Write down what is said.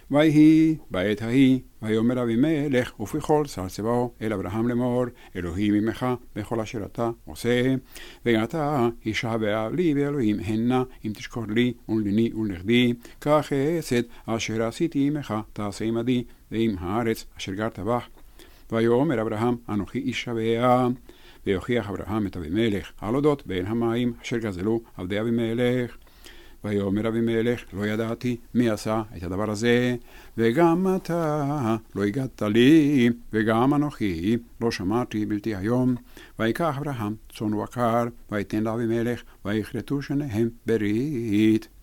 ויהי בעת ההיא, ויאמר אבימלך ובכל שר צבאו אל אברהם לאמור, אלוהים עמך בכל אשר אתה עושה, ואתה השבע לי באלוהים הנה אם תשכור לי ולבני ולנכדי, כך חסד אשר עשיתי עמך תעשה עמדי ועם הארץ אשר גרת בך. ויאמר אברהם אנוכי איש שבע. ויוכיח אברהם את אבימלך על אודות בין המים אשר גזלו עבדי אבימלך. ויאמר אבימלך לא ידעתי מי עשה את הדבר הזה, וגם אתה לא הגעת לי, וגם אנוכי לא שמעתי בלתי היום. ויקח אברהם צאן ובקר ויתן לאבימלך ויכרתו שניהם ברית.